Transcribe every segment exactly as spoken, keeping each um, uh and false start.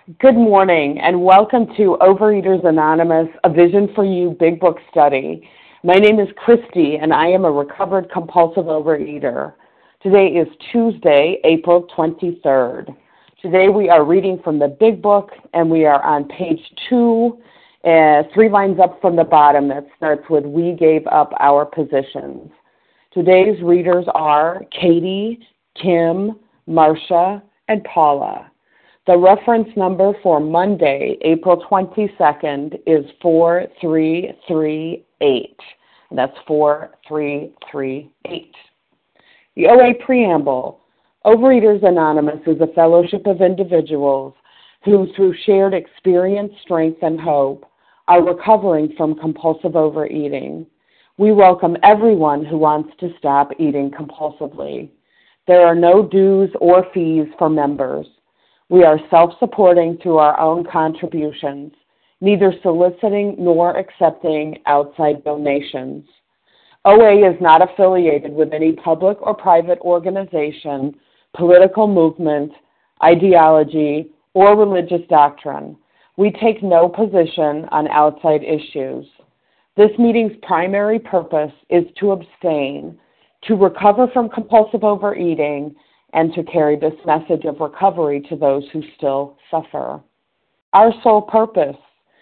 Good morning and welcome to Overeaters Anonymous, a Vision for You Big Book Study. My name is Christy and I am a recovered compulsive overeater. Today is Tuesday, April twenty-third. Today we are reading from the Big Book and we are on page two, uh, three lines up from the bottom that starts with "We gave up our positions." Today's readers are Katie, Kim, Marcia, and Paula. The reference number for Monday, April twenty-second, is four three three eight. That's four three three eight. The O A Preamble. Overeaters Anonymous is a fellowship of individuals who, through shared experience, strength, and hope, are recovering from compulsive overeating. We welcome everyone who wants to stop eating compulsively. There are no dues or fees for members. We are self-supporting through our own contributions, neither soliciting nor accepting outside donations. O A is not affiliated with any public or private organization, political movement, ideology, or religious doctrine. We take no position on outside issues. This meeting's primary purpose is to abstain, to recover from compulsive overeating, and to carry this message of recovery to those who still suffer. Our sole purpose.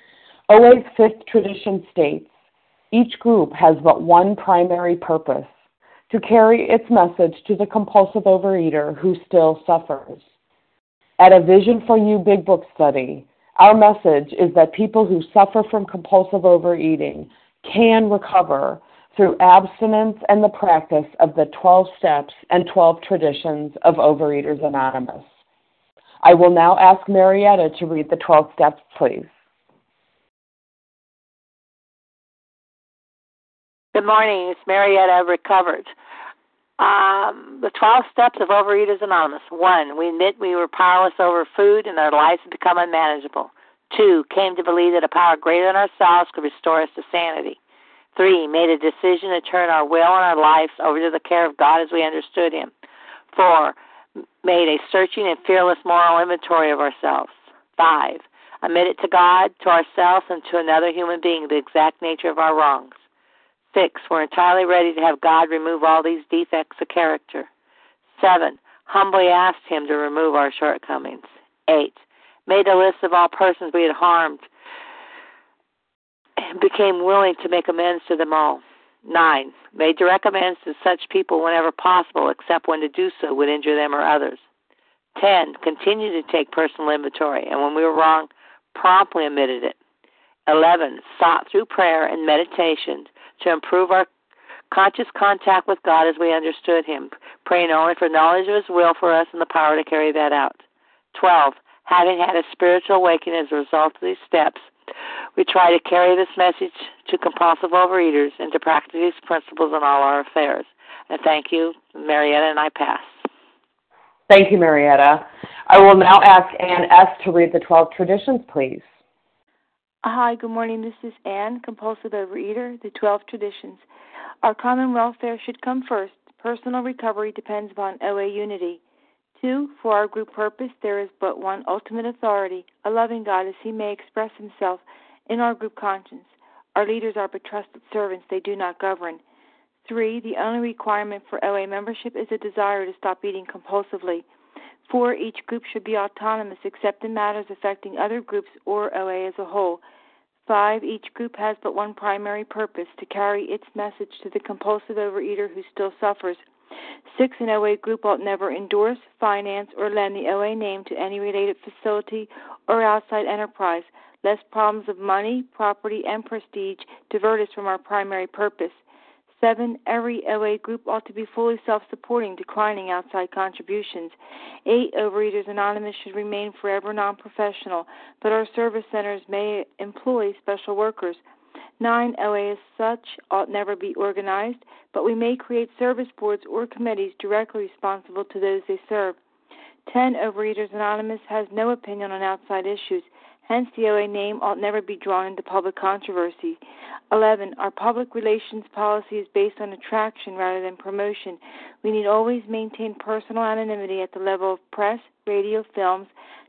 O A's fifth tradition states, each group has but one primary purpose, to carry its message to the compulsive overeater who still suffers. At a Vision for You Big Book Study, our message is that people who suffer from compulsive overeating can recover through abstinence and the practice of the twelve steps and twelve traditions of Overeaters Anonymous. I will now ask Marietta to read the twelve steps, please. Good morning. It's Marietta Recovered. Um, the twelve steps of Overeaters Anonymous. One, we admit we were powerless over food and our lives had become unmanageable. Two, came to believe that a power greater than ourselves could restore us to sanity. Three, made a decision to turn our will and our lives over to the care of God as we understood Him. Four, made a searching and fearless moral inventory of ourselves. Five, admitted to God, to ourselves, and to another human being the exact nature of our wrongs. Six, we're entirely ready to have God remove all these defects of character. Seven, humbly asked Him to remove our shortcomings. Eight, made a list of all persons we had harmed and became willing to make amends to them all. Nine, made direct amends to such people whenever possible, except when to do so would injure them or others. Ten, continued to take personal inventory, and when we were wrong, promptly admitted it. Eleven, sought through prayer and meditation to improve our conscious contact with God as we understood Him, praying only for knowledge of His will for us and the power to carry that out. Twelve, having had a spiritual awakening as a result of these steps, we try to carry this message to compulsive overeaters and to practice these principles in all our affairs. And thank you, Marietta, and I pass. Thank you, Marietta. I will now ask Ann S. to read the twelve traditions, please. Hi, good morning. This is Ann, compulsive overeater, the twelve traditions. Our common welfare should come first. Personal recovery depends upon O A unity. Two, for our group purpose, there is but one ultimate authority, a loving God as He may express Himself in our group conscience. Our leaders are but trusted servants, they do not govern. Three, the only requirement for O A membership is a desire to stop eating compulsively. Four, each group should be autonomous except in matters affecting other groups or O A as a whole. Five, each group has but one primary purpose, to carry its message to the compulsive overeater who still suffers. Six, an O A group ought never endorse, finance, or lend the O A name to any related facility or outside enterprise, lest problems of money, property, and prestige divert us from our primary purpose. Seven, every O A group ought to be fully self-supporting, declining outside contributions. Eight, Overeaters Anonymous should remain forever non-professional, but our service centers may employ special workers. Nine, O A as such ought never be organized, but we may create service boards or committees directly responsible to those they serve. Ten, Overeaters Anonymous has no opinion on outside issues. Hence, the O A name ought never be drawn into public controversy. Eleven, our public relations policy is based on attraction rather than promotion. We need always maintain personal anonymity at the level of press, radio, films,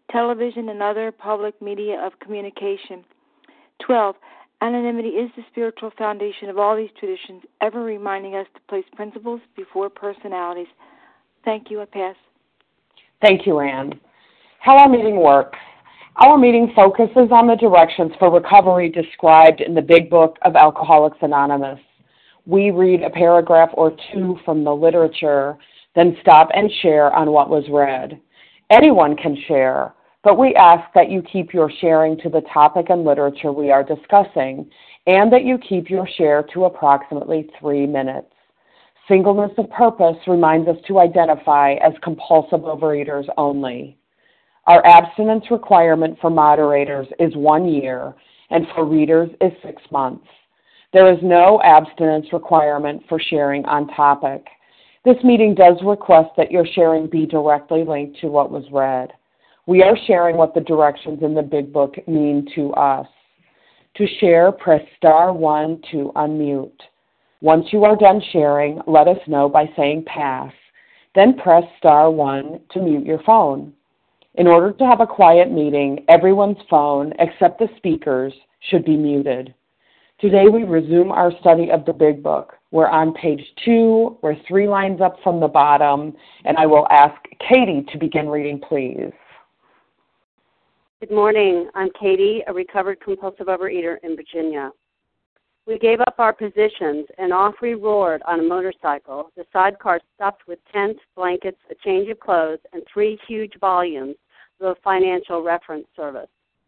television, and other public media of communication. twelve. Anonymity is the spiritual foundation of all these traditions, ever reminding us to place principles before personalities. Thank you. I pass. Thank you, Anne. How our meeting works. Our meeting focuses on the directions for recovery described in the Big Book of Alcoholics Anonymous. We read a paragraph or two from the literature, then stop and share on what was read. Anyone can share, but we ask that you keep your sharing to the topic and literature we are discussing, and that you keep your share to approximately three minutes. Singleness of purpose reminds us to identify as compulsive overeaters only. Our abstinence requirement for moderators is one year, and for readers is six months. There is no abstinence requirement for sharing on topic. This meeting does request that your sharing be directly linked to what was read. We are sharing what the directions in the Big Book mean to us. To share, press star one to unmute. Once you are done sharing, let us know by saying pass. Then press star one to mute your phone. In order to have a quiet meeting, everyone's phone, except the speaker's, should be muted. Today we resume our study of the Big Book. We're on page two. We're three lines up from the bottom, and I will ask Katie to begin reading, please. Good morning. I'm Katie, a recovered compulsive overeater in Virginia. We gave up our positions, and off we roared on a motorcycle, the sidecar stuffed with tents, blankets, a change of clothes, and three huge volumes of a financial reference service.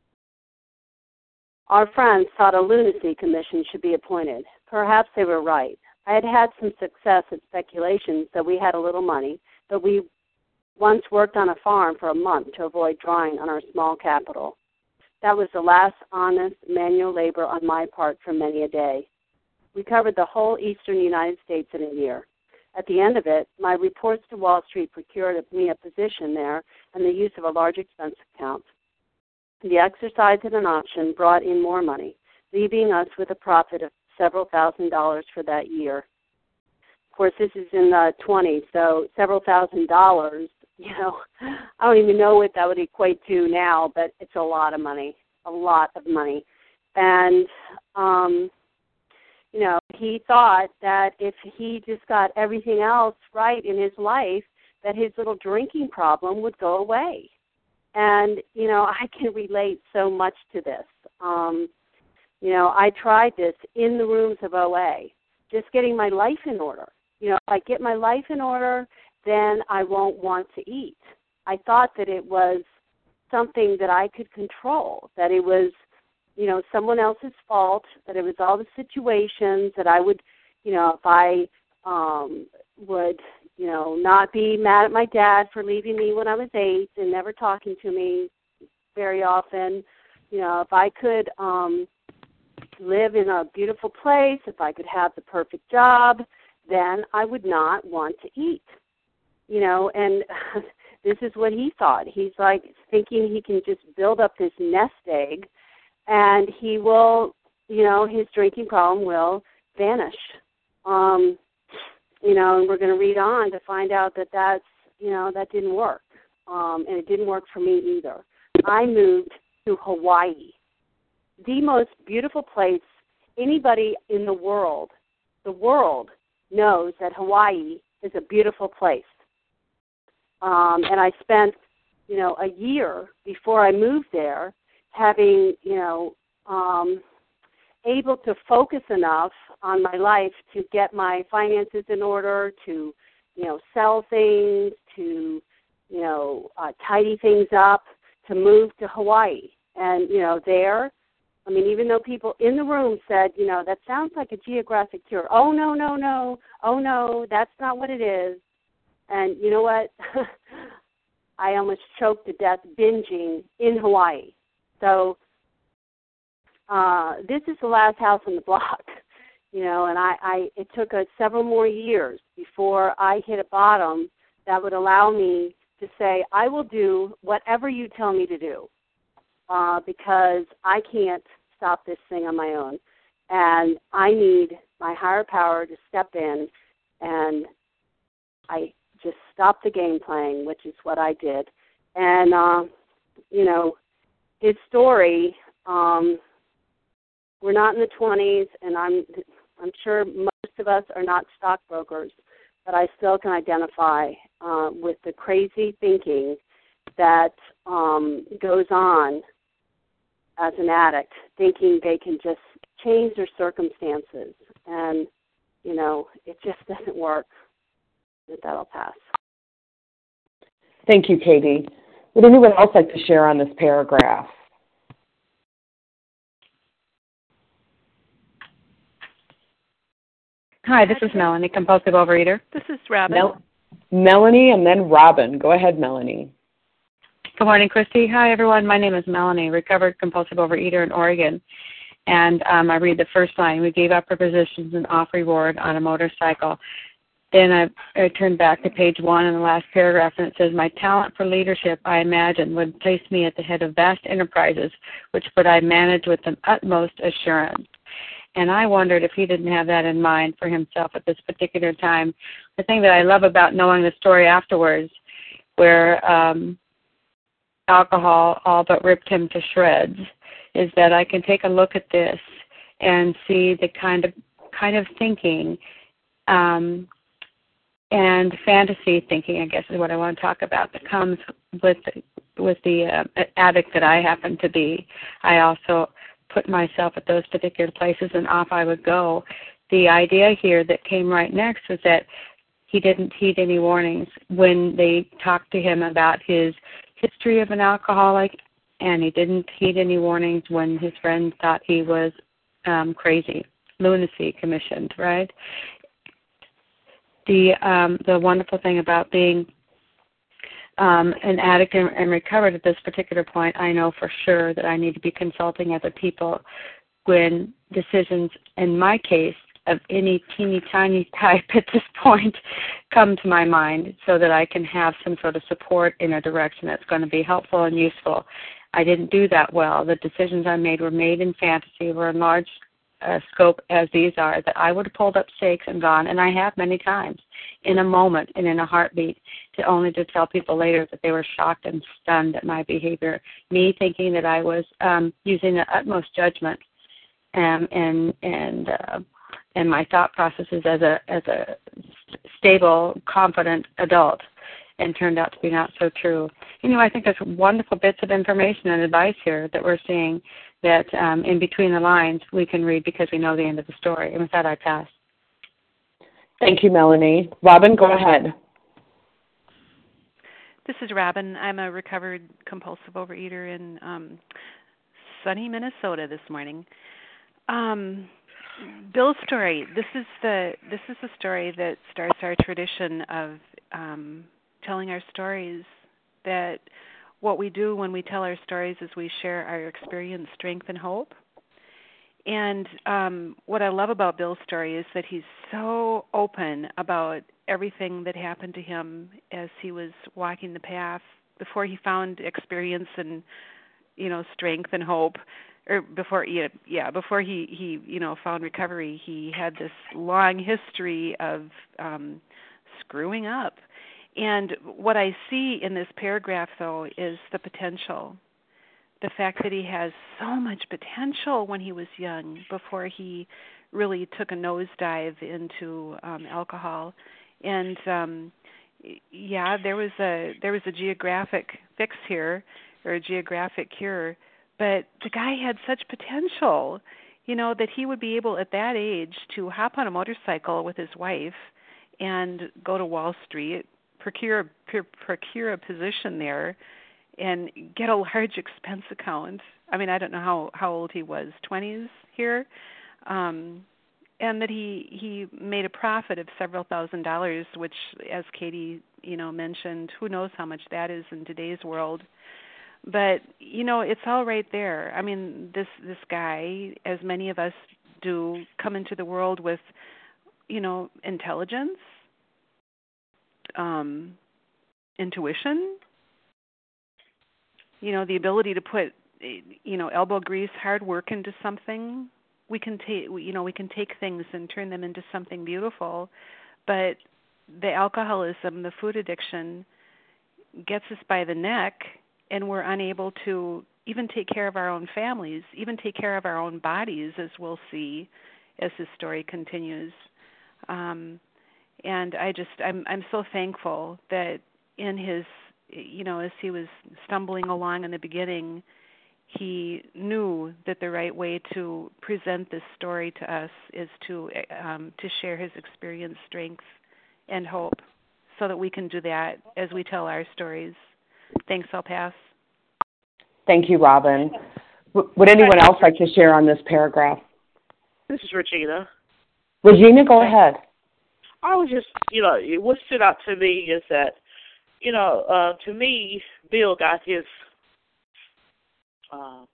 Our friends thought a lunacy commission should be appointed. Perhaps they were right. I had had some success at speculations, so we had a little money, but we once worked on a farm for a month to avoid drawing on our small capital. That was the last honest manual labor on my part for many a day. We covered the whole eastern United States in a year. At the end of it, my reports to Wall Street procured me a position there and the use of a large expense account. The exercise of an option brought in more money, leaving us with a profit of several thousand dollars for that year. Of course, this is in the twenties, so several thousand dollars, you know, I don't even know what that would equate to now, but it's a lot of money, a lot of money. And, um, you know, he thought that if he just got everything else right in his life, that his little drinking problem would go away. And, you know, I can relate so much to this. Um, you know, I tried this in the rooms of O A, just getting my life in order. You know, if I get my life in order, then I won't want to eat. I thought that it was something that I could control, that it was, you know, someone else's fault, that it was all the situations that I would, you know, if I um, would, you know, not be mad at my dad for leaving me when I was eight and never talking to me very often. You know, if I could um, live in a beautiful place, if I could have the perfect job, then I would not want to eat. You know, and this is what he thought. He's like thinking he can just build up this nest egg and he will, you know, his drinking problem will vanish. Um, you know, and we're going to read on to find out that that's, you know, that didn't work. Um, and it didn't work for me either. I moved to Hawaii, the most beautiful place anybody in the world, the world knows that Hawaii is a beautiful place. Um, and I spent, you know, a year before I moved there having, you know, um, able to focus enough on my life to get my finances in order, to, you know, sell things, to, you know, uh, tidy things up, to move to Hawaii. And, you know, there, I mean, even though people in the room said, you know, that sounds like a geographic cure. Oh, no, no, no. Oh, no, that's not what it is. And you know what? I almost choked to death binging in Hawaii. So uh, this is the last house on the block, you know, and I, I it took us several more years before I hit a bottom that would allow me to say, I will do whatever you tell me to do uh, because I can't stop this thing on my own. And I need my higher power to step in, and I just stop the game playing, which is what I did. And uh, you know, his story, um, we're not in the twenties, and I'm I'm sure most of us are not stockbrokers, but I still can identify uh, with the crazy thinking that um, goes on as an addict, thinking they can just change their circumstances. And, you know, it just doesn't work. But that'll pass. Thank you, Katie. Would anyone else like to share on this paragraph? Hi, this is Melanie, compulsive overeater. This is Robin. Mel- Melanie and then Robin. Go ahead, Melanie. Good morning, Christy. Hi, everyone. My name is Melanie, recovered compulsive overeater in Oregon. And um, I read the first line. We gave up our positions and off reward on a motorcycle. Then I, I turned back to page one in the last paragraph, and it says, my talent for leadership, I imagine, would place me at the head of vast enterprises, which would I manage with the utmost assurance. And I wondered if he didn't have that in mind for himself at this particular time. The thing that I love about knowing the story afterwards, where um, alcohol all but ripped him to shreds, is that I can take a look at this and see the kind of kind of thinking um, and fantasy thinking, I guess is what I want to talk about, that comes with with the uh, addict that I happen to be. I also put myself at those particular places, and off I would go. The idea here that came right next was that he didn't heed any warnings when they talked to him about his history of an alcoholic, and he didn't heed any warnings when his friends thought he was um, crazy, lunacy commissioned, right? The um, the wonderful thing about being um, an addict and, and recovered at this particular point, I know for sure that I need to be consulting other people when decisions, in my case, of any teeny tiny type at this point come to my mind, so that I can have some sort of support in a direction that's going to be helpful and useful. I didn't do that well. The decisions I made were made in fantasy, were in large uh, scope as these are, that I would have pulled up stakes and gone, and I have many times, in a moment and in a heartbeat, to only to tell people later that they were shocked and stunned at my behavior, me thinking that I was um, using the utmost judgment um, and and uh, and my thought processes as a as a stable, confident adult, and turned out to be not so true. You know, I think there's wonderful bits of information and advice here that we're seeing that um, in between the lines we can read because we know the end of the story. And with that, I pass. Thank you, Melanie. Robin, go ahead. This is Robin. I'm a recovered compulsive overeater in um, sunny Minnesota this morning. Um, Bill's story. This is the this is the story that starts our tradition of um, telling our stories. That what we do when we tell our stories is we share our experience, strength, and hope. And um, what I love about Bill's story is that he's so open about everything that happened to him as he was walking the path before he found experience and, you know, strength and hope. Or before, yeah, yeah, before he, he, you know, found recovery, he had this long history of um, screwing up. And what I see in this paragraph, though, is the potential. The fact that he has so much potential when he was young, before he really took a nosedive into um, alcohol. And um, yeah, there was a there was a geographic fix here, or a geographic cure. But the guy had such potential, you know, that he would be able at that age to hop on a motorcycle with his wife and go to Wall Street, procure procure a position there, and get a large expense account. I mean, I don't know how, how old he was, twenties here, um, and that he he made a profit of several thousand dollars, which, as Katie, you know, mentioned, who knows how much that is in today's world. But, you know, it's all right there. I mean, this this guy, as many of us do, come into the world with, you know, intelligence, um, intuition, you know, the ability to put, you know, elbow grease, hard work into something. We can take, you know, we can take things and turn them into something beautiful. But the alcoholism, the food addiction, gets us by the neck and we're unable to even take care of our own families, even take care of our own bodies, as we'll see as this story continues. Um, and I just, I'm, I'm so thankful that in his, you know, as he was stumbling along in the beginning, he knew that the right way to present this story to us is to um, to share his experience, strength, and hope, so that we can do that as we tell our stories. Thanks, I'll pass. Thank you, Robin. W- would anyone else like to share on this paragraph? This is Regina. Regina, go ahead. I was just, you know, what stood out to me is that, you know, uh, to me, Bill got his uh,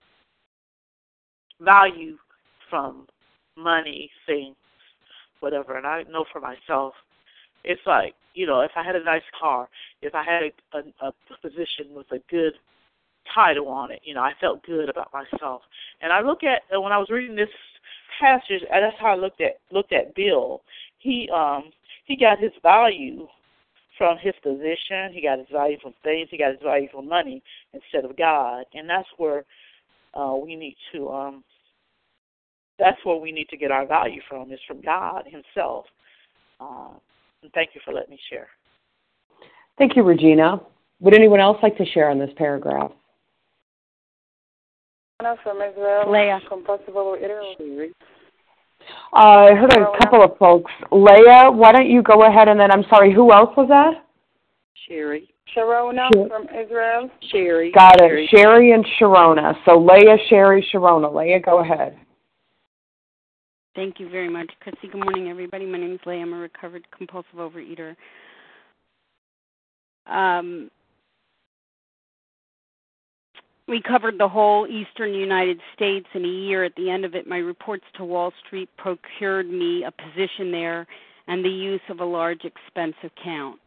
value from money, things, whatever. And I know for myself, it's like, you know, if I had a nice car, if I had a, a position with a good title on it, you know, I felt good about myself. And I look at, when I was reading this passage, and that's how I looked at looked at Bill. He um he got his value from his position. He got his value from things. He got his value from money instead of God. And that's where uh, we need to um that's where we need to get our value from, is from God Himself. Uh, and thank you for letting me share. Thank you, Regina. Would anyone else like to share on this paragraph? From Israel, Leah. Compulsive Overeater. Uh, I heard a couple of folks. Leah, why don't you go ahead, and then, I'm sorry, who else was that? Sherry. Sharona Sher- from Israel. Sherry. Got it. Sherry. Sherry and Sharona. So Leah, Sherry, Sharona. Leah, go ahead. Thank you very much, Christy. Good morning, everybody. My name is Leah. I'm a recovered compulsive overeater. Um, we covered the whole eastern United States in a year. At the end of it, my reports to Wall Street procured me a position there and the use of a large expense account.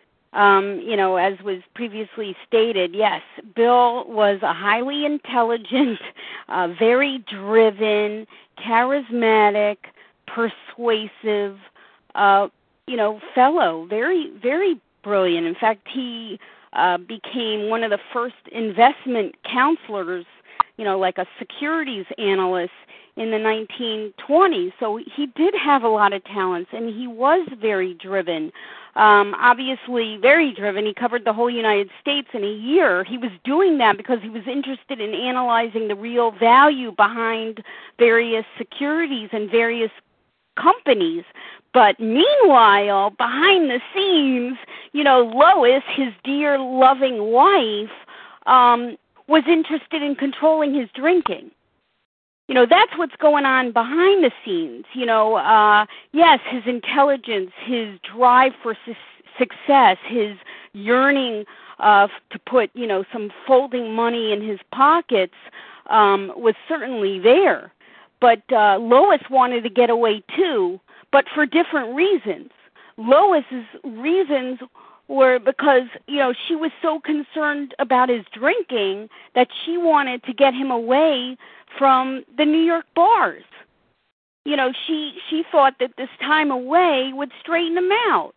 Um, you know, as was previously stated, yes, Bill was a highly intelligent, uh, very driven, charismatic, persuasive, uh, you know, fellow, very, very brilliant. In fact, he uh, became one of the first investment counselors, you know, like a securities analyst in the nineteen twenties. So he did have a lot of talents, and he was very driven. Um, obviously very driven. He covered the whole United States in a year. He was doing that because he was interested in analyzing the real value behind various securities and various companies. But meanwhile, behind the scenes, you know, Lois, his dear, loving wife, um, was interested in controlling his drinking. You know, that's what's going on behind the scenes. You know, uh, yes, his intelligence, his drive for su- success, his yearning uh, to put, you know, some folding money in his pockets um, was certainly there. But uh, Lois wanted to get away too, but for different reasons. Lois's reasons were because, you know, she was so concerned about his drinking that she wanted to get him away from the New York bars. You know, she she thought that this time away would straighten him out.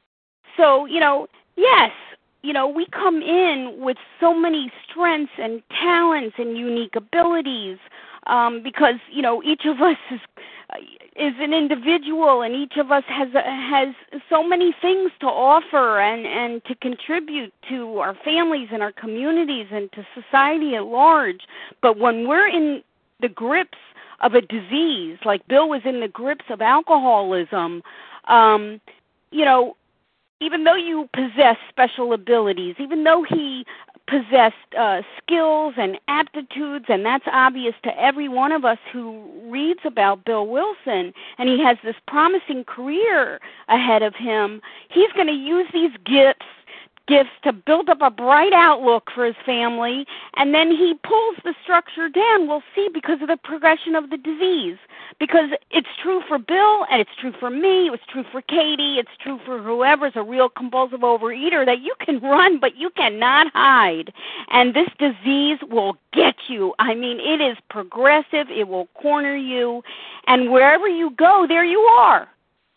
So, you know, yes, you know, we come in with so many strengths and talents and unique abilities um, because, you know, each of us is is an individual, and each of us has has so many things to offer and, and to contribute to our families and our communities and to society at large. But when we're in the grips of a disease, like Bill was in the grips of alcoholism, um, you know, even though you possess special abilities, even though he possessed uh, skills and aptitudes, and that's obvious to every one of us who reads about Bill Wilson, and he has this promising career ahead of him, he's going to use these gifts gifts to build up a bright outlook for his family, and then he pulls the structure down, we'll see, because of the progression of the disease. Because it's true for Bill, and it's true for me, it was true for Katie, it's true for whoever's a real compulsive overeater, that you can run, but you cannot hide. And this disease will get you. I mean, it is progressive, it will corner you, and wherever you go, there you are.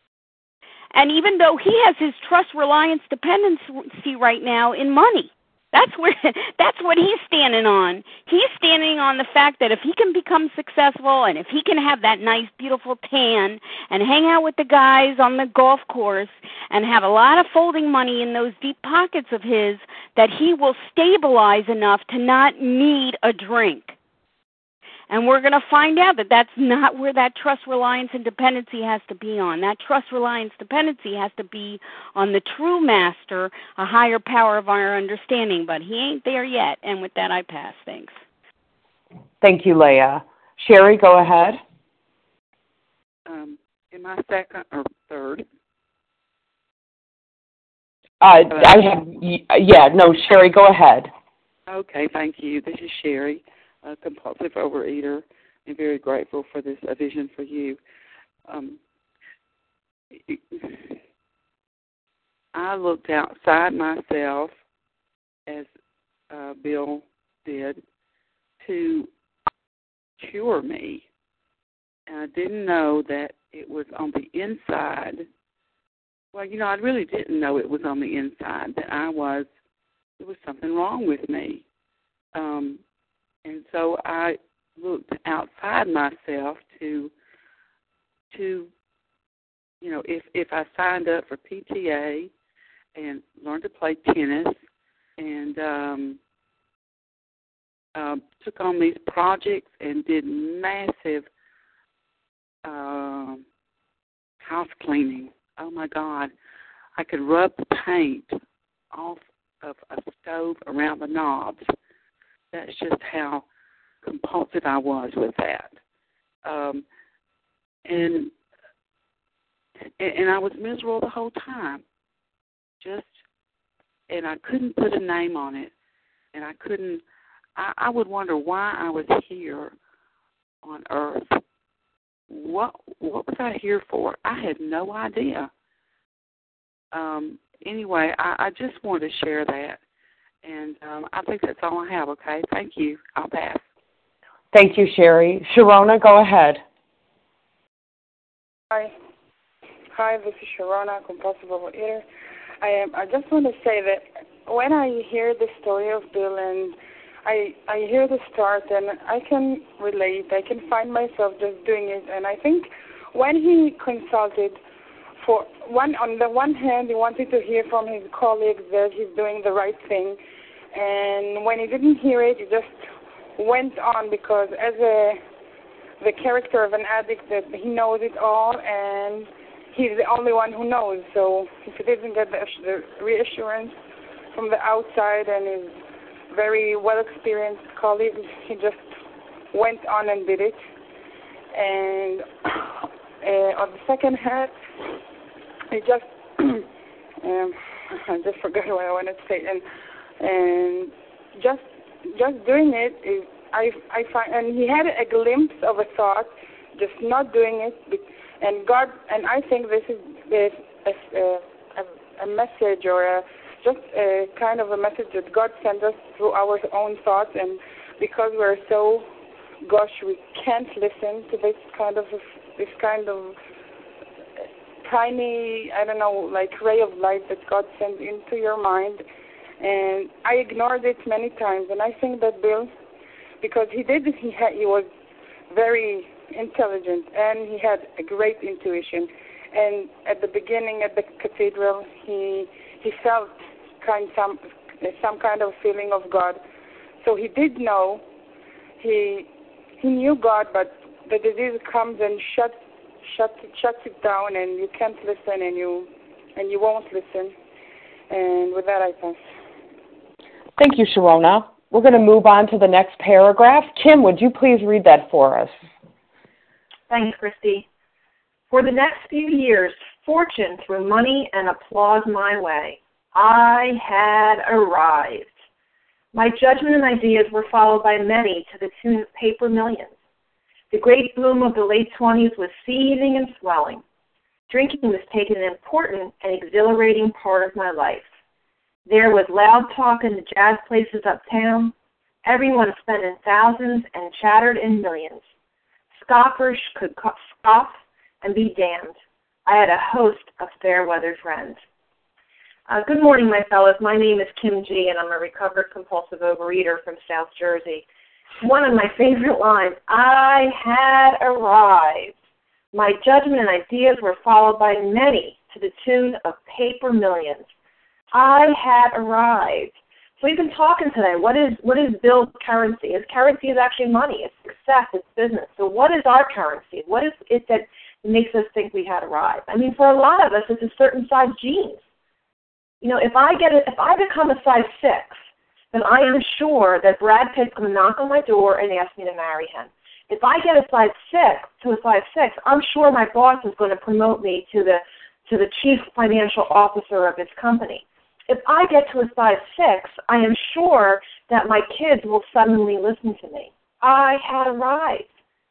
And even though he has his trust, reliance, dependency right now in money, That's where that's what he's standing on. He's standing on the fact that if he can become successful and if he can have that nice, beautiful tan and hang out with the guys on the golf course and have a lot of folding money in those deep pockets of his, that he will stabilize enough to not need a drink. And we're going to find out that that's not where that trust, reliance, and dependency has to be on. That trust, reliance, dependency has to be on the true master, a higher power of our understanding. But he ain't there yet. And with that, I pass. Thanks. Thank you, Leah. Sherry, go ahead. Um, am I second or third? Uh, I have, yeah, no, Sherry, go ahead. Okay, thank you. This is Sherry, a compulsive overeater, and very grateful for this A Vision for You. Um, I looked outside myself, as uh, Bill did, to cure me. And I didn't know that it was on the inside. Well, you know, I really didn't know it was on the inside, that I was, there was something wrong with me. Um, and so I looked outside myself to, to, you know, if, if I signed up for P T A and learned to play tennis and um, uh, took on these projects and did massive uh, house cleaning. Oh, my God. I could rub the paint off of a stove around the knobs. That's just how compulsive I was with that. Um, and, and I was miserable the whole time. Just, and I couldn't put a name on it. And I couldn't, I, I would wonder why I was here on earth. What what was I here for? I had no idea. Um, anyway, I, I just wanted to share that. And um, I think that's all I have, okay? Thank you. I'll pass. Thank you, Sherry. Sharona, go ahead. Hi. Hi, this is Sharona, compulsive overeater. I am. I just want to say that when I hear the story of Bill and I I hear the start and I can relate. I can find myself just doing it. And I think when he consulted, for one on the one hand, he wanted to hear from his colleagues that he's doing the right thing, and when he didn't hear it, he just went on because as a the character of an addict, that he knows it all and he's the only one who knows. So if he didn't get the, the reassurance from the outside and his very well-experienced colleagues, he just went on and did it. And uh, on the second hand, he just, um, I just forgot what I wanted to say, and and just just doing it is, I I find, and he had a glimpse of a thought, just not doing it, and God, and I think this is this a, a, a message or a just a kind of a message that God sent us through our own thoughts, and because we're so, gosh, we can't listen to this kind of this kind of tiny, I don't know, like ray of light that God sends into your mind, and I ignored it many times, and I think that Bill, because he did, he had, he was very intelligent, and he had a great intuition, and at the beginning at the cathedral, he he felt kind some some kind of feeling of God. So he did know, he he knew God, but the disease comes and shuts shut shuts it down, and you can't listen, and you and you won't listen. And with that, I pass. Thank you, Sharona. We're going to move on to the next paragraph. Kim, would you please read that for us? Thanks, Christy. For the next few years, fortune threw money and applause my way. I had arrived. My judgment and ideas were followed by many to the tune of paper millions. The great boom of the late twenties was seething and swelling. Drinking was taken an important and exhilarating part of my life. There was loud talk in the jazz places uptown. Everyone spent in thousands and chattered in millions. Scoffers could scoff and be damned. I had a host of fair-weather friends. Uh, good morning, my fellows. My name is Kim G., and I'm a recovered compulsive overeater from South Jersey. One of my favorite lines, I had arrived. My judgment and ideas were followed by many to the tune of paper millions. I had arrived. So we've been talking today. What is what is Bill's currency? His currency is actually money. It's success. It's business. So what is our currency? What is it that makes us think we had arrived? I mean, for a lot of us, it's a certain size jeans. You know, if I get a, if I become a size six, then I am sure that Brad Pitt's going to knock on my door and ask me to marry him. If I get a size six to a size six, I'm sure my boss is going to promote me to the to the chief financial officer of his company. If I get to a size six, I am sure that my kids will suddenly listen to me. I had arrived.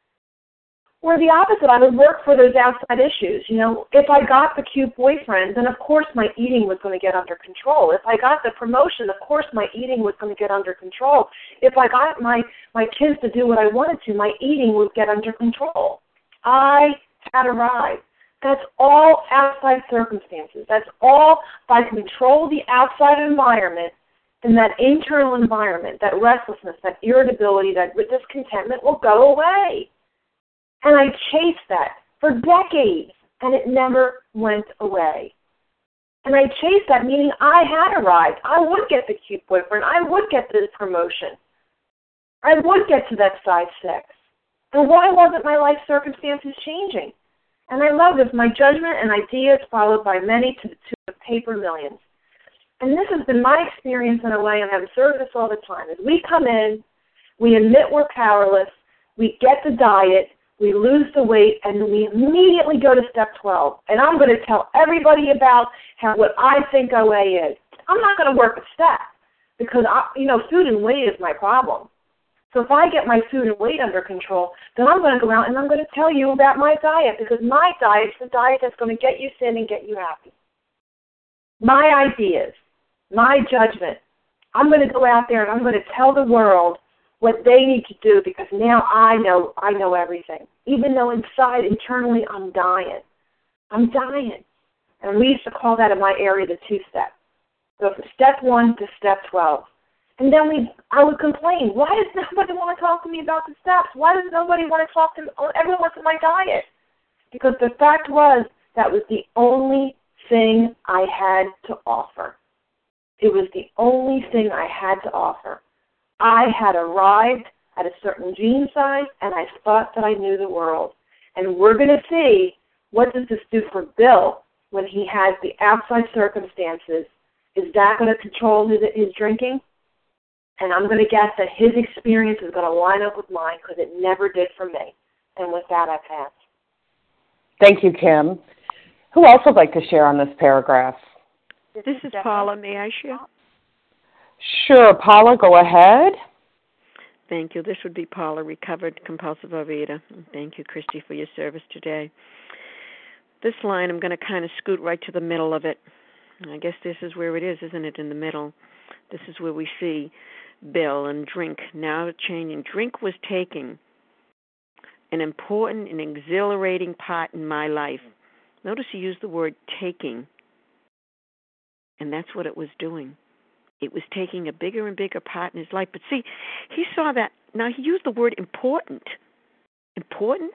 Or the opposite, I would work for those outside issues. You know, if I got the cute boyfriend, then of course my eating was going to get under control. If I got the promotion, of course my eating was going to get under control. If I got my, my kids to do what I wanted to, my eating would get under control. I had arrived. That's all outside circumstances. That's all if I control the outside environment, then that internal environment, that restlessness, that irritability, that discontentment will go away. And I chased that for decades, and it never went away. And I chased that, meaning I had arrived. I would get the cute boyfriend. I would get this promotion. I would get to that size six. And why wasn't my life circumstances changing? And I love this. My judgment and ideas followed by many to, to the paper millions. And this has been my experience in a way, and I've observed this all the time. As we come in, we admit we're powerless, we get the diet, we lose the weight, and we immediately go to step twelve. And I'm going to tell everybody about how what I think O A is. I'm not going to work a step because, I, you know, food and weight is my problem. So if I get my food and weight under control, then I'm going to go out and I'm going to tell you about my diet because my diet is the diet that's going to get you thin and get you happy. My ideas, my judgment, I'm going to go out there and I'm going to tell the world what they need to do because now I know I know everything. Even though inside, internally, I'm dying. I'm dying. And we used to call that in my area the two-step. So from step one to step twelve. And then we, I would complain, why does nobody want to talk to me about the steps? Why does nobody want to talk to me? Everyone wants my diet. Because the fact was that was the only thing I had to offer. It was the only thing I had to offer. I had arrived at a certain gene size, and I thought that I knew the world. And we're going to see what does this do for Bill when he has the outside circumstances. Is that going to control his, his drinking? And I'm going to guess that his experience is going to line up with mine because it never did for me. And with that, I pass. Thank you, Kim. Who else would like to share on this paragraph? This, this is Paula. May I share? Sure. Paula, go ahead. Thank you. This would be Paula, recovered compulsive overeater. Thank you, Christy, for your service today. This line, I'm going to kind of scoot right to the middle of it. I guess this is where it is, isn't it, in the middle? This is where we see Bill and drink now changing. Drink was taking an important and exhilarating part in my life. Notice he used the word taking, and that's what it was doing. It was taking a bigger and bigger part in his life. But see, he saw that. Now, he used the word important. Important?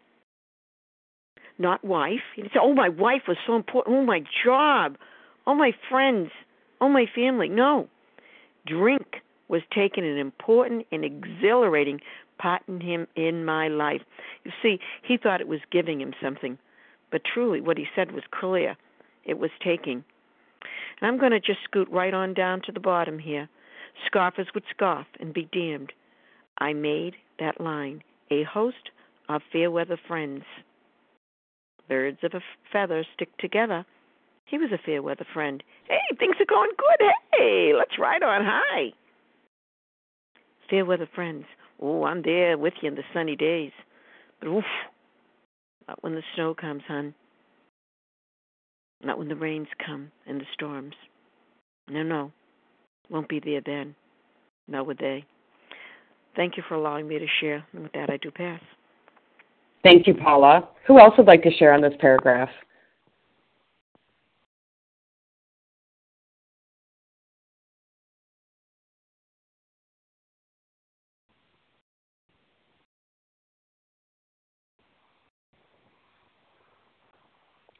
Not wife. He didn't say, oh, my wife was so important. Oh, my job. Oh, my friends. Oh, my family. No. Drink was taking an important and exhilarating part in him in my life. You see, he thought it was giving him something. But truly, what he said was clear. It was taking. And I'm going to just scoot right on down to the bottom here. Scoffers would scoff and be damned. I made that line. A host of fair weather friends. Birds of a feather stick together. He was a fair weather friend. Hey, things are going good. Hey, let's ride on high. Fair weather friends. Oh, I'm there with you in the sunny days. But oof, not when the snow comes, hon. Not when the rains come and the storms. No, no. Won't be there then. Not with they. Thank you for allowing me to share. And with that, I do pass. Thank you, Paula. Who else would like to share on this paragraph?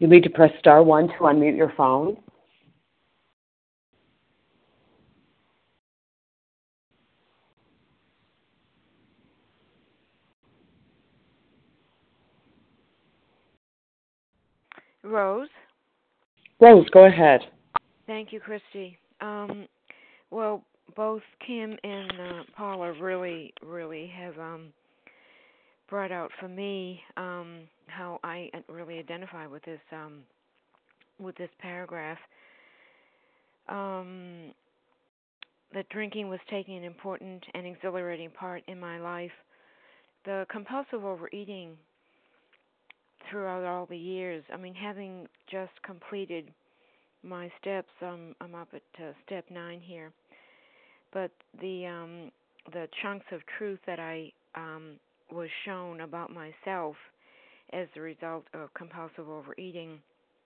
You need to press star one to unmute your phone. Rose? Rose, go ahead. Thank you, Christy. Um, well, both Kim and uh, Paula really, really have um, brought out for me um, how I really identify with this um, with this paragraph. Um, that drinking was taking an important and exhilarating part in my life. The compulsive overeating throughout all the years, I mean, having just completed my steps, um, I'm up at uh, step nine here, but the um, the chunks of truth that I um, was shown about myself as a result of compulsive overeating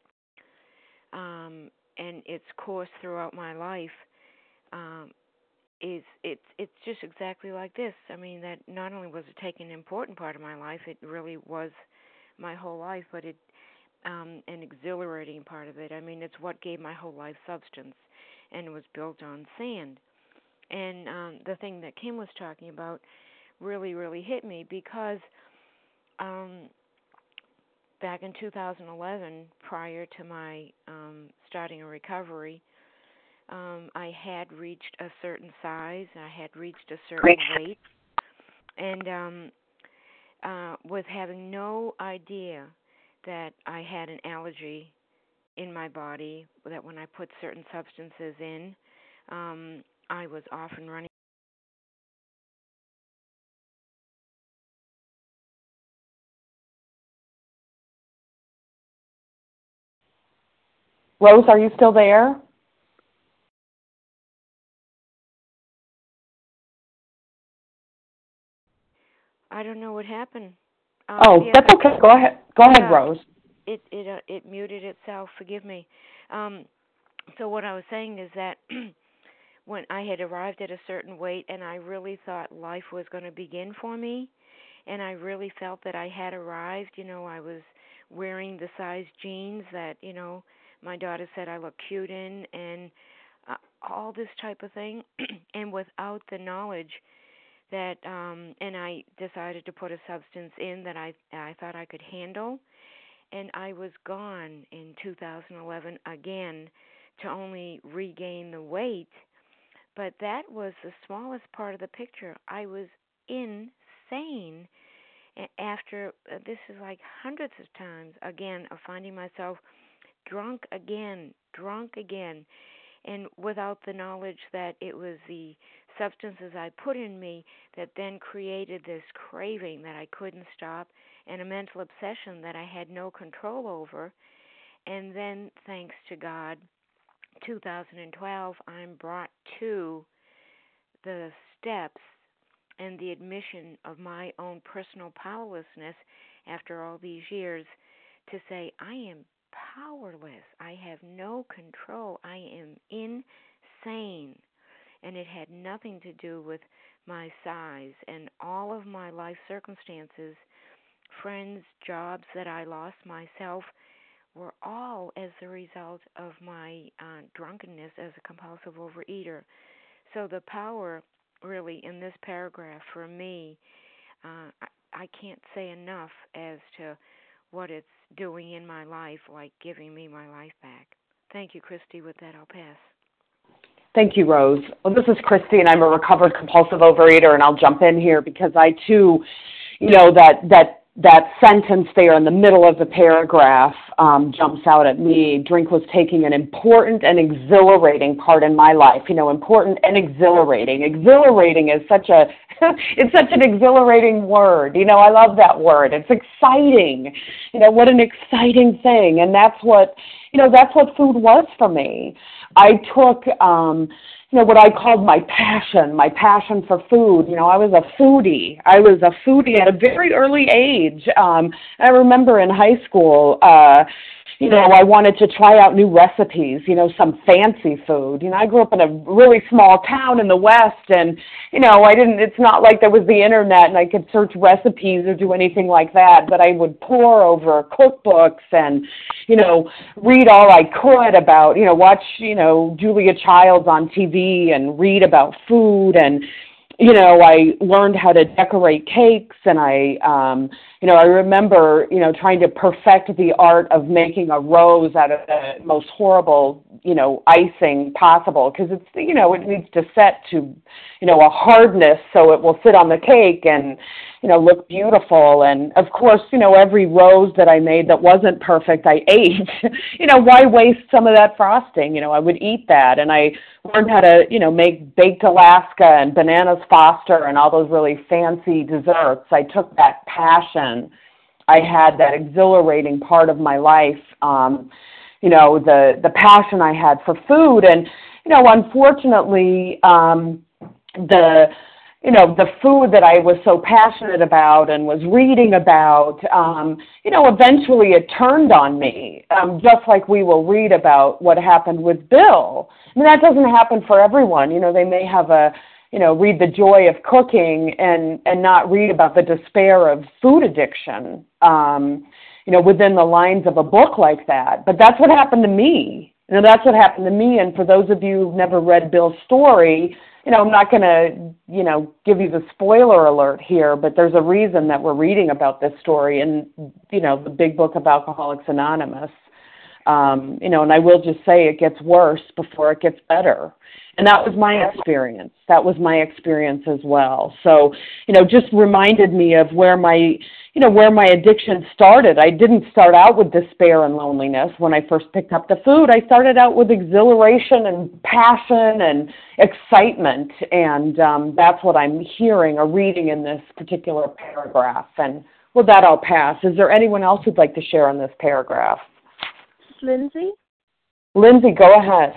um, and its course throughout my life um, is it's it's just exactly like this. I mean, that not only was it taking an important part of my life, it really was my whole life, but it um, an exhilarating part of it. I mean, it's what gave my whole life substance, and it was built on sand. And um, the thing that Kim was talking about really, really hit me because um, back in two thousand eleven, prior to my um, starting a recovery, um, I had reached a certain size, I had reached a certain weight, and um, uh, with having no idea that I had an allergy in my body, that when I put certain substances in, um, I was often running. Rose, are you still there? I don't know what happened. Um, oh, yes, that's okay. Go ahead. Go yeah, ahead, Rose. It it uh, it muted itself. Forgive me. Um, so what I was saying is that when I had arrived at a certain weight, and I really thought life was going to begin for me, and I really felt that I had arrived. You know, I was wearing the size jeans that you know my daughter said I look cute in, and uh, all this type of thing, and without the knowledge that um and I decided to put a substance in that I I thought I could handle, and I was gone in two thousand eleven again to only regain the weight, but that was the smallest part of the picture. I was insane after uh, this is like hundreds of times again of finding myself drunk again, drunk again. And without the knowledge that it was the substances I put in me that then created this craving that I couldn't stop and a mental obsession that I had no control over. And then, thanks to God, two thousand twelve, I'm brought to the steps and the admission of my own personal powerlessness after all these years to say, I am powerless. I have no control. I am insane. And it had nothing to do with my size and all of my life circumstances, friends, jobs that I lost, myself, were all as a result of my uh, drunkenness as a compulsive overeater. So the power really in this paragraph for me, uh, I, I can't say enough as to what it's doing in my life, like giving me my life back. Thank you, Christy. With that, I'll pass. Thank you, Rose. Well, this is Christy, and I'm a recovered compulsive overeater, and I'll jump in here because I, too, you know, that that that sentence there in the middle of the paragraph um, jumps out at me. Drink was taking an important and exhilarating part in my life. You know, important and exhilarating. Exhilarating is such a, it's such an exhilarating word. You know, I love that word. It's exciting. You know, what an exciting thing. And that's what, you know, that's what food was for me. I took, um, you know, what I called my passion, my passion for food. You know, I was a foodie. I was a foodie at a very early age. Um, I remember in high school, uh, you know, I wanted to try out new recipes, you know, some fancy food. You know, I grew up in a really small town in the West, and, you know, I didn't, it's not like there was the internet and I could search recipes or do anything like that, but I would pore over cookbooks and, you know, read all I could about, you know, watch, you know, Julia Childs on T V and read about food. And, you know, I learned how to decorate cakes, and I, um, you know, I remember, you know, trying to perfect the art of making a rose out of the most horrible, you know, icing possible, because it's, you know, it needs to set to, you know, a hardness so it will sit on the cake and, you know, look beautiful. And of course, you know, every rose that I made that wasn't perfect, I ate. You know, why waste some of that frosting? You know, I would eat that. And I learned how to, you know, make baked Alaska and bananas Foster and all those really fancy desserts. I took that passion I had, that exhilarating part of my life, um, you know, the, the passion I had for food. And, you know, unfortunately, um, the, you know, the food that I was so passionate about and was reading about, um, you know, eventually it turned on me, um, just like we will read about what happened with Bill. I mean, that doesn't happen for everyone. You know, they may have a, you know, read the joy of cooking and, and not read about the despair of food addiction, um, you know, within the lines of a book like that. But that's what happened to me. You know, that's what happened to me. And for those of you who've never read Bill's story, you know, I'm not going to, you know, give you the spoiler alert here, but there's a reason that we're reading about this story in, you know, the big book of Alcoholics Anonymous. Um, you know, and I will just say it gets worse before it gets better. And that was my experience. That was my experience as well. So, you know, just reminded me of where my, you know, where my addiction started. I didn't start out with despair and loneliness when I first picked up the food. I started out with exhilaration and passion and excitement. And um, that's what I'm hearing or reading in this particular paragraph. And with that, I'll pass. Is there anyone else who'd like to share on this paragraph? Lindsay? Lindsay, go ahead.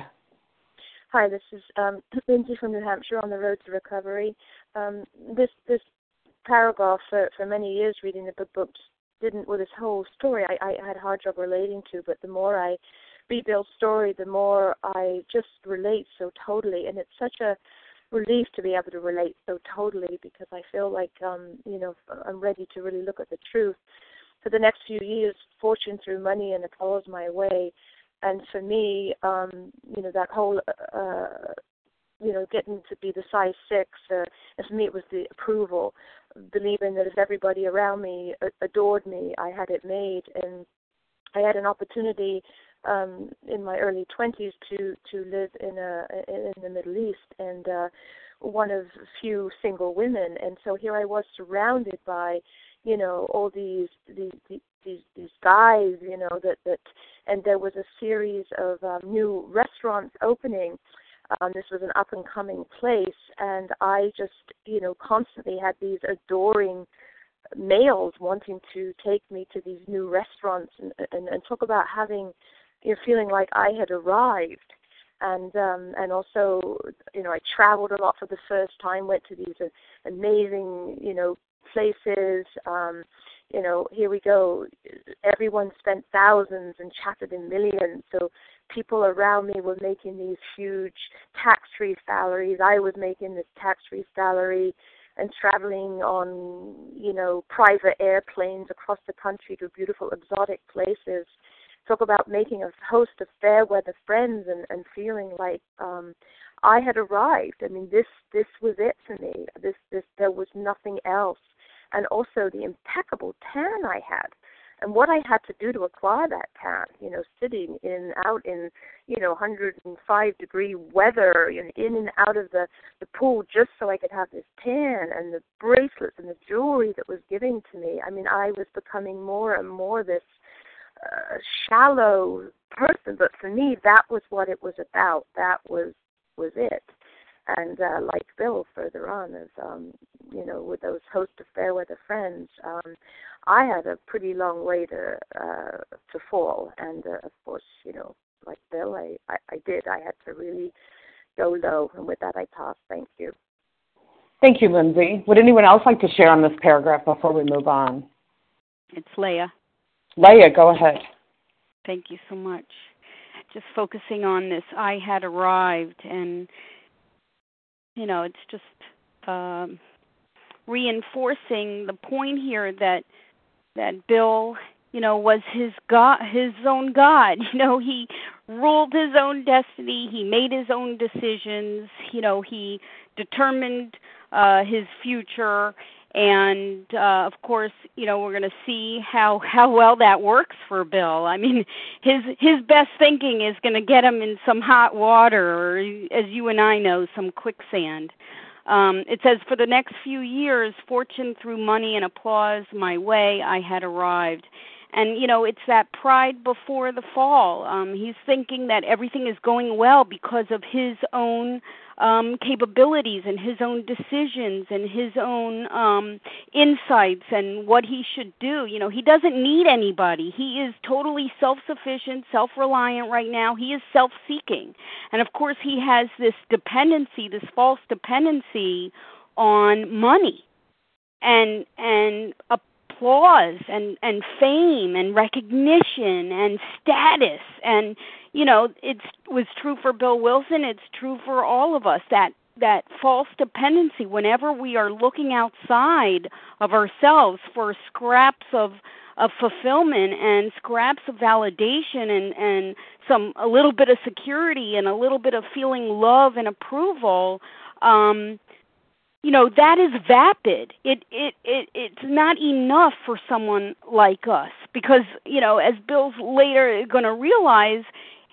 Hi, this is um, Lindsay from New Hampshire on the road to recovery. Um, this this paragraph for, for many years reading the book books didn't, with this whole story, I, I had a hard job relating to, but the more I read Bill's story, the more I just relate so totally, and it's such a relief to be able to relate so totally, because I feel like, um, you know, I'm ready to really look at the truth. For the next few years, fortune threw money and applause my way. And for me, um, you know, that whole, uh, you know, getting to be the size six, uh, and for me it was the approval, believing that if everybody around me adored me, I had it made. And I had an opportunity um, in my early twenties to, to live in a in the Middle East, and uh, one of few single women. And so here I was surrounded by, you know, all these these these these guys, you know, that that, and there was a series of um, new restaurants opening. Um, this was an up and coming place, and I just, you know, constantly had these adoring males wanting to take me to these new restaurants, and and, and talk about having, you know, feeling like I had arrived. And um, and also, you know, I traveled a lot for the first time, went to these uh, amazing, you know, places. Um, you know, here we go. Everyone spent thousands and chatted in millions. So people around me were making these huge tax-free salaries. I was making this tax-free salary and traveling on, you know, private airplanes across the country to beautiful exotic places. Talk about making a host of fair weather friends and, and feeling like um, I had arrived. I mean, this this was it for me. This this there was nothing else. And also the impeccable tan I had, and what I had to do to acquire that tan. You know, sitting in out in you know one hundred five degree weather, you know, in and out of the the pool just so I could have this tan, and the bracelets and the jewelry that was given to me. I mean, I was becoming more and more this Uh, shallow person, but for me that was what it was about. That was was it. And uh, like Bill further on, as um, you know, with those host of fair weather friends, um, I had a pretty long way to uh, to fall. And uh, of course, you know, like Bill, I, I, I did. I had to really go low. And with that, I pass. Thank you. Thank you, Lindsay. Would anyone else like to share on this paragraph before we move on? It's Leah. Leah, go ahead. Thank you so much. Just focusing on this, I had arrived, and, you know, it's just um, reinforcing the point here that that Bill, you know, was his God, his own God. You know, he ruled his own destiny. He made his own decisions. You know, he determined uh, his future. And, uh, of course, you know, we're going to see how, how well that works for Bill. I mean, his his best thinking is going to get him in some hot water or, as you and I know, some quicksand. Um, it says, for the next few years, fortune threw money and applause my way. I had arrived. And, you know, it's that pride before the fall. Um, he's thinking that everything is going well because of his own um, capabilities and his own decisions and his own um, insights and what he should do. You know, he doesn't need anybody. He is totally self-sufficient, self-reliant right now. He is self-seeking. And, of course, he has this dependency, this false dependency on money and and a applause and, and fame and recognition and status. And, you know, it was true for Bill Wilson. It's true for all of us, that that false dependency whenever we are looking outside of ourselves for scraps of of fulfillment and scraps of validation and, and some a little bit of security and a little bit of feeling love and approval. Um, You know, that is vapid. It it it it's not enough for someone like us because, you know, as Bill's later going to realize,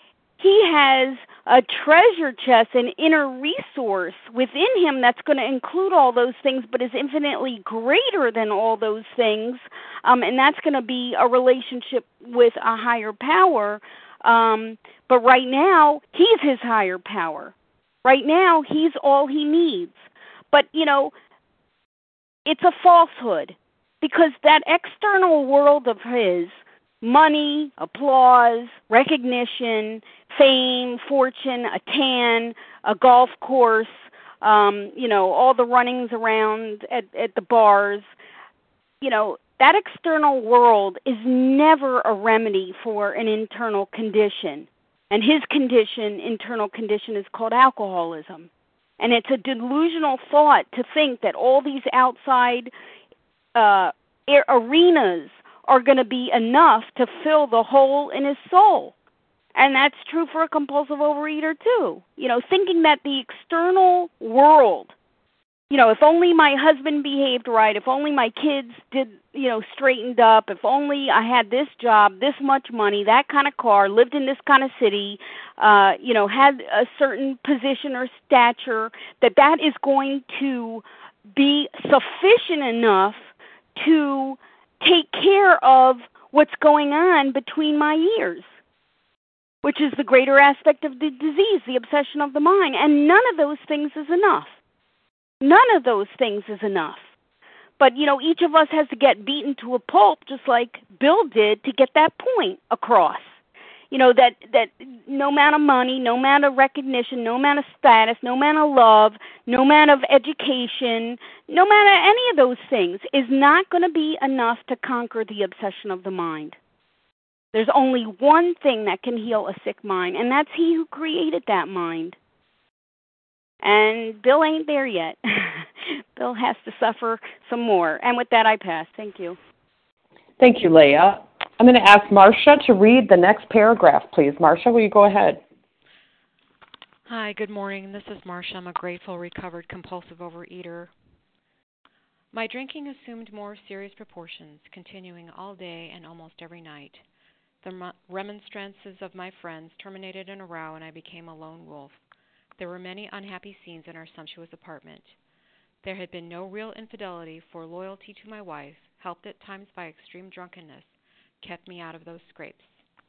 he has a treasure chest, an inner resource within him that's going to include all those things, but is infinitely greater than all those things, um, and that's going to be a relationship with a higher power. Um, but right now, he's his higher power. Right now, he's all he needs. But, you know, it's a falsehood because that external world of his, money, applause, recognition, fame, fortune, a tan, a golf course, um, you know, all the runnings around at, at the bars, you know, that external world is never a remedy for an internal condition. And his condition, internal condition, is called alcoholism. And it's a delusional thought to think that all these outside uh, arenas are going to be enough to fill the hole in his soul. And that's true for a compulsive overeater, too. You know, thinking that the external world, you know, if only my husband behaved right, if only my kids did, you know, straightened up, if only I had this job, this much money, that kind of car, lived in this kind of city, uh, you know, had a certain position or stature, that that is going to be sufficient enough to take care of what's going on between my ears, which is the greater aspect of the disease, the obsession of the mind. And none of those things is enough. None of those things is enough. But, you know, each of us has to get beaten to a pulp, just like Bill did, to get that point across. You know, that, that no amount of money, no amount of recognition, no amount of status, no amount of love, no amount of education, no matter any of those things is not going to be enough to conquer the obsession of the mind. There's only one thing that can heal a sick mind, and that's he who created that mind. And Bill ain't there yet. Bill has to suffer some more. And with that, I pass. Thank you. Thank you, Leah. I'm going to ask Marcia to read the next paragraph, please. Marcia, will you go ahead? Hi, good morning. This is Marcia. I'm a grateful, recovered, compulsive overeater. My drinking assumed more serious proportions, continuing all day and almost every night. The remonstrances of my friends terminated in a row, and I became a lone wolf. There were many unhappy scenes in our sumptuous apartment. There had been no real infidelity, for loyalty to my wife, helped at times by extreme drunkenness, kept me out of those scrapes.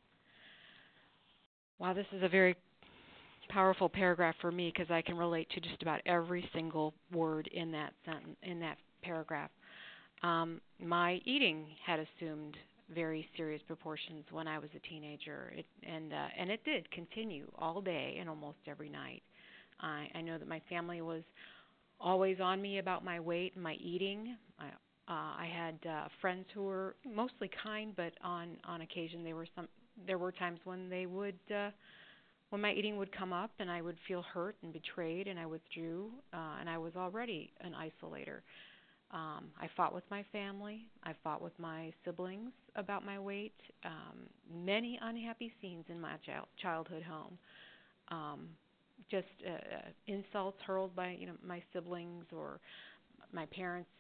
Wow, this is a very powerful paragraph for me because I can relate to just about every single word in that sentence, in that paragraph. Um, my eating had assumed very serious proportions when I was a teenager, it, and uh, and it did continue all day and almost every night. I, I know that my family was always on me about my weight and my eating. I, uh, I had uh, friends who were mostly kind, but on, on occasion they were some there were times when they would, uh, when my eating would come up, and I would feel hurt and betrayed, and I withdrew, uh, and I was already an isolator. Um, I fought with my family. I fought with my siblings about my weight. Um, many unhappy scenes in my child- childhood home. Um, just uh, insults hurled by you know my siblings or my parents.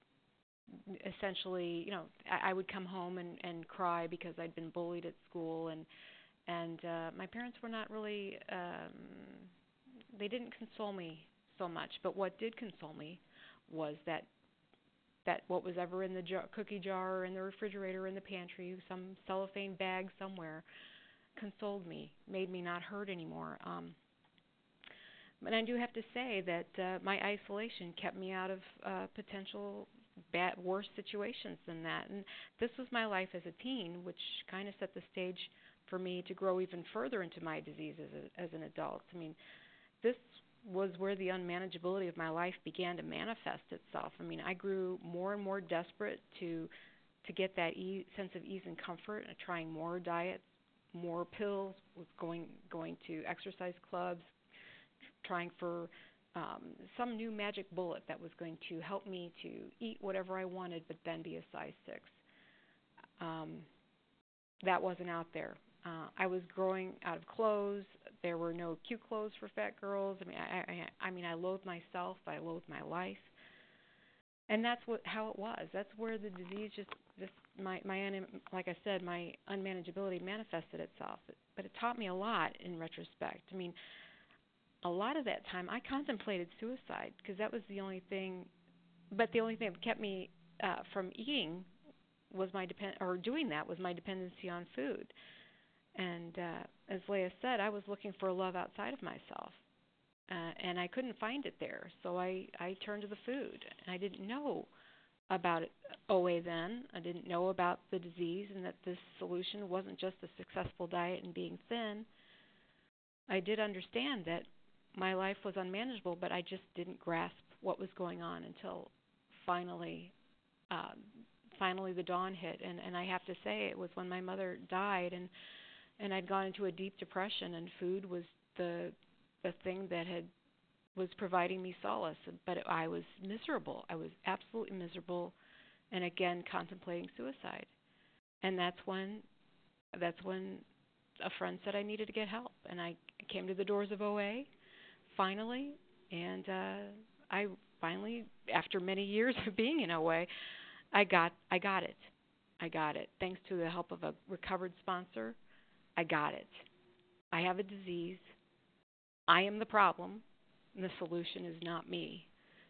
Essentially, you know, I, I would come home and, and cry because I'd been bullied at school, and and uh, my parents were not really. Um, they didn't console me so much, but what did console me was that. that what was ever in the jar, cookie jar or in the refrigerator or in the pantry, some cellophane bag somewhere, consoled me, made me not hurt anymore. Um, but I do have to say that uh, my isolation kept me out of uh, potential bad, worse situations than that. And this was my life as a teen, which kind of set the stage for me to grow even further into my disease as, a, as an adult. I mean, this was where the unmanageability of my life began to manifest itself. I mean, I grew more and more desperate to to get that ease, sense of ease and comfort, and trying more diets, more pills, was going going to exercise clubs, trying for um, some new magic bullet that was going to help me to eat whatever I wanted, but then be a size six. Um, that wasn't out there. Uh, I was growing out of clothes. There were no cute clothes for fat girls. I mean, I, I, I mean, I loathed myself. I loathed my life, and that's what how it was. That's where the disease just, just my my like I said, my unmanageability manifested itself. But it taught me a lot in retrospect. I mean, a lot of that time I contemplated suicide because that was the only thing. But the only thing that kept me uh, from eating was my depend or doing that was my dependency on food. And uh, as Leah said, I was looking for love outside of myself, uh, and I couldn't find it there. So I, I turned to the food, and I didn't know about it, O A then. I didn't know about the disease and that this solution wasn't just a successful diet and being thin. I did understand that my life was unmanageable, but I just didn't grasp what was going on until finally, um, finally the dawn hit. And, and I have to say it was when my mother died, and And I'd gone into a deep depression, and food was the the thing that had was providing me solace. But it, I was miserable. I was absolutely miserable, and again contemplating suicide. And that's when that's when a friend said I needed to get help, and I came to the doors of O A finally, and uh, I finally, after many years of being in O A, I got I got it. I got it thanks to the help of a recovered sponsor. I got it. I have a disease. I am the problem, and the solution is not me.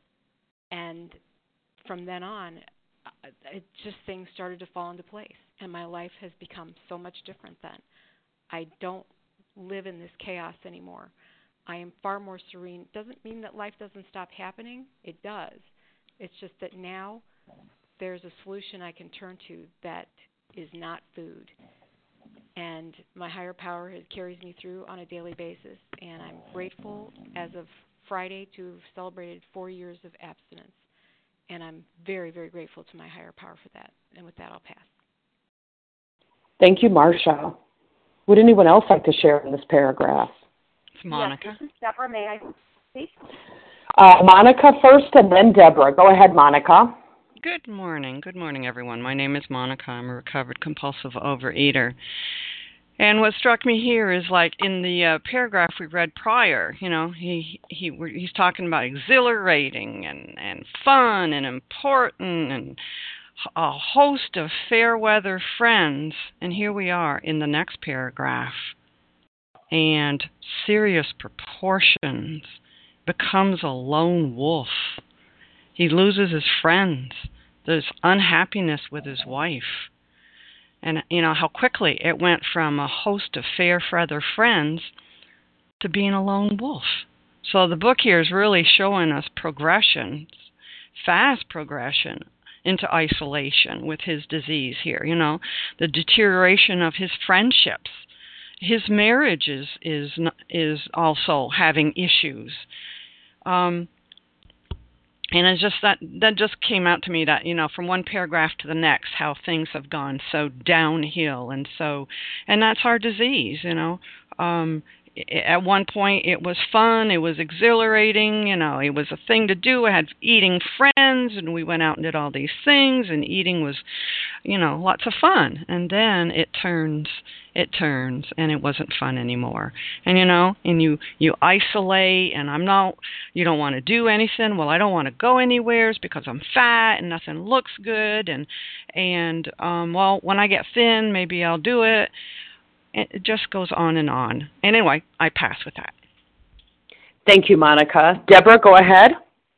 And from then on, it just things started to fall into place, and my life has become so much different then. I don't live in this chaos anymore. I am far more serene. Doesn't mean that life doesn't stop happening. It does. It's just that now there's a solution I can turn to that is not food. And my higher power has, carries me through on a daily basis, and I'm grateful as of Friday to have celebrated four years of abstinence, and I'm very, very grateful to my higher power for that. And with that, I'll pass. Thank you, Marcia. Would anyone else like to share in this paragraph? It's Monica. Yes, this is Deborah. May I speak? Uh, Monica first, and then Deborah. Go ahead, Monica. Good morning. Good morning, everyone. My name is Monica. I'm a recovered compulsive overeater. And what struck me here is, like in the uh, paragraph we read prior, you know, he he he's talking about exhilarating and, and fun and important and a host of fair weather friends. And here we are in the next paragraph. And serious proportions, becomes a lone wolf. He loses his friends. There's unhappiness with his wife. And, you know, how quickly it went from a host of fair feather friends to being a lone wolf. So the book here is really showing us progression, fast progression into isolation with his disease here. You know, the deterioration of his friendships. His marriage is, is, is also having issues. Um, And it's just that that just came out to me that, you know, from one paragraph to the next, how things have gone so downhill. And so, and that's our disease, you know. Um, at one point it was fun, it was exhilarating, you know, it was a thing to do. I had eating friends and we went out and did all these things, and eating was, you know, lots of fun. And then it turns, it turns and it wasn't fun anymore. And, you know, and you, you isolate, and I'm not, you don't want to do anything. Well, I don't want to go anywhere because I'm fat and nothing looks good. And, and, um, well, when I get thin, maybe I'll do it. It just goes on and on. And anyway, I pass with that. Thank you, Monica. Deborah, go ahead.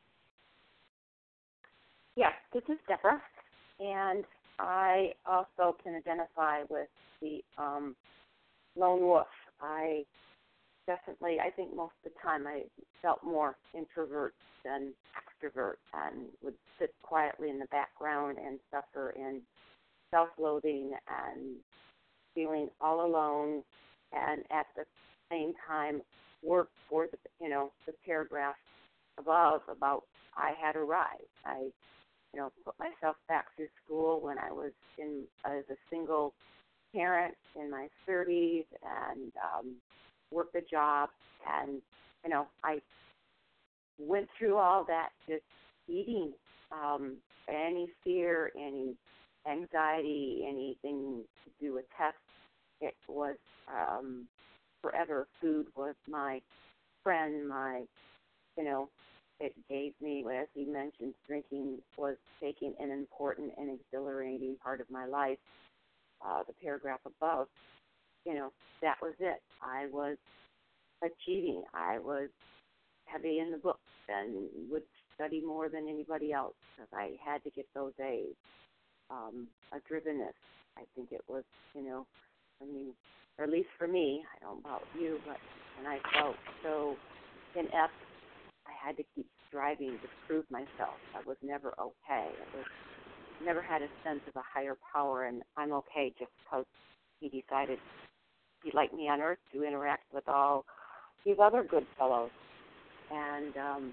Yes, this is Deborah, and I also can identify with the um, lone wolf. I definitely, I think most of the time I felt more introvert than extrovert, and would sit quietly in the background and suffer in self-loathing and feeling all alone, and at the same time work for the, you know, the paragraph above about I had arrived. I, you know, put myself back through school when I was in as a single parent in my thirties, and um, worked a job, and you know, I went through all that just eating um, any fear, any anxiety, anything to do with tests. It was um, forever. Food was my friend, my, you know, it gave me, as he mentioned, drinking was taking an important and exhilarating part of my life. Uh, the paragraph above, you know, that was it. I was achieving. I was heavy in the books and would study more than anybody else because I had to get those A's. Um, a drivenness. I think it was, you know, I mean, or at least for me, I don't know about you, but when I felt so inept, I had to keep striving to prove myself. I was never okay. I was never had a sense of a higher power, and I'm okay just because he decided he'd like me on Earth to interact with all these other good fellows. And um,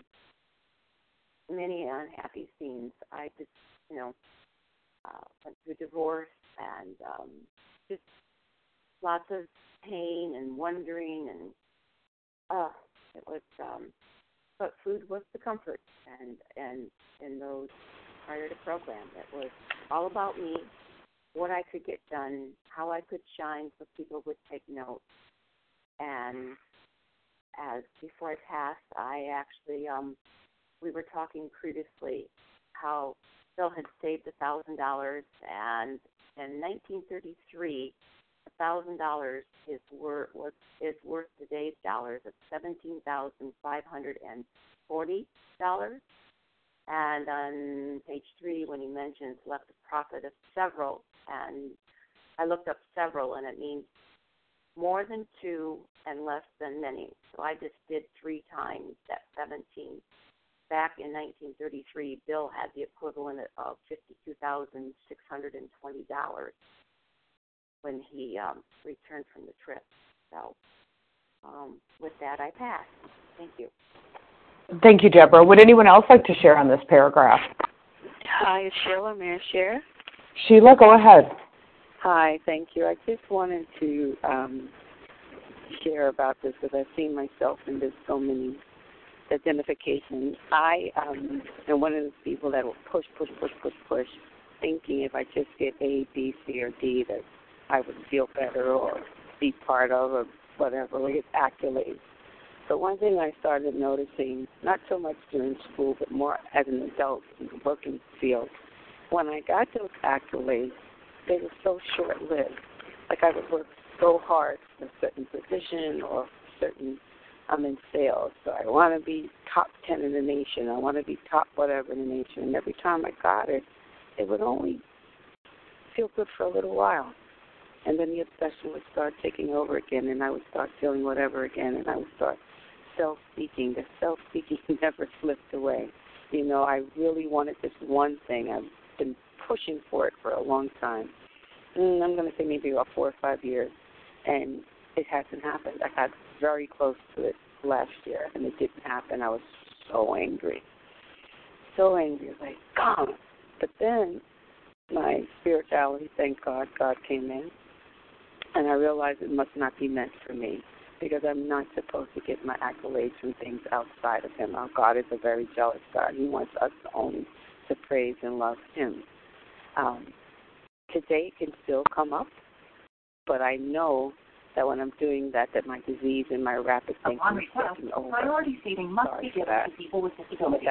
many unhappy scenes. I just, you know, Uh, went through divorce, and um, just lots of pain and wondering, and uh, it was. Um, but food was the comfort, and and in those prior to program, it was all about me, what I could get done, how I could shine, so people would take note. And as before I passed, I actually um, we were talking previously how Bill had saved a thousand dollars, and in nineteen thirty-three, a thousand dollars is worth was is worth today's dollars of seventeen thousand five hundred and forty dollars. And on page three, when he mentions left a profit of several, and I looked up several, and it means more than two and less than many. So I just did three times that seventeen. Back in nineteen thirty-three, Bill had the equivalent of fifty-two thousand six hundred twenty dollars when he um, returned from the trip. So um, with that, I pass. Thank you. Thank you, Deborah. Would anyone else like to share on this paragraph? Hi, it's Sheila. May I share? Sheila, go ahead. Hi, thank you. I just wanted to um, share about this because I've seen myself in this so many identification. I um, am one of those people that will push, push, push, push, push, thinking if I just get A, B, C, or D that I would feel better or be part of or whatever, or get accolades. So one thing I started noticing, not so much during school, but more as an adult in the working field, when I got those accolades, they were so short-lived. Like I would work so hard for a certain position or certain I'm in sales, so I want to be top ten in the nation. I want to be top whatever in the nation. And every time I got it, it would only feel good for a little while. And then the obsession would start taking over again, and I would start feeling whatever again, and I would start self-seeking. The self-seeking never slipped away. You know, I really wanted this one thing. I've been pushing for it for a long time. Mm, I'm going to say maybe about four or five years, and it hasn't happened. I got very close to it last year, and it didn't happen. I was so angry. so angry. I was like, God. But then my spirituality, thank God, God came in. And I realized it must not be meant for me because I'm not supposed to get my accolades from things outside of him. Our God is a very jealous God. He wants us only to praise and love him. Um, today can still come up, but I know that when I'm doing that, that my disease and my rapid thinking is taking over. Priority seating must Sorry be given to people with disabilities.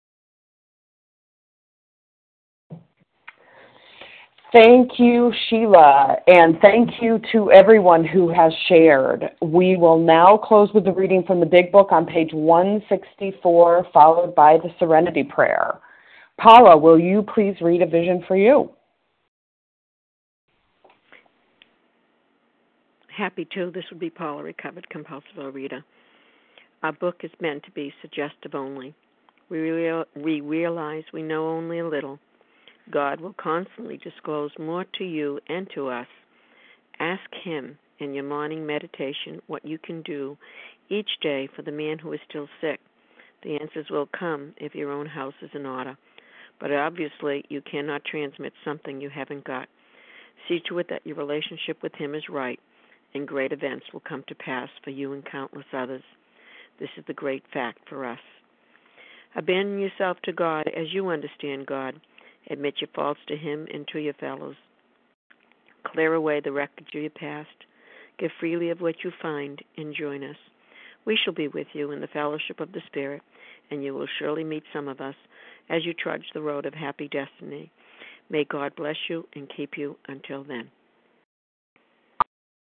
Thank you, Sheila, and thank you to everyone who has shared. We will now close with the reading from the Big Book on page one sixty-four, followed by the Serenity Prayer. Paula, will you please read A Vision for You? Happy to. This would be Paula, recovered compulsive overeater. Our book is meant to be suggestive only. We, real, we realize we know only a little. God will constantly disclose more to you and to us. Ask him in your morning meditation what you can do each day for the man who is still sick. The answers will come if your own house is in order. But obviously, you cannot transmit something you haven't got. See to it that your relationship with him is right, and great events will come to pass for you and countless others. This is the great fact for us. Abandon yourself to God as you understand God. Admit your faults to him and to your fellows. Clear away the wreckage of your past. Give freely of what you find and join us. We shall be with you in the fellowship of the Spirit, and you will surely meet some of us as you trudge the road of happy destiny. May God bless you and keep you until then.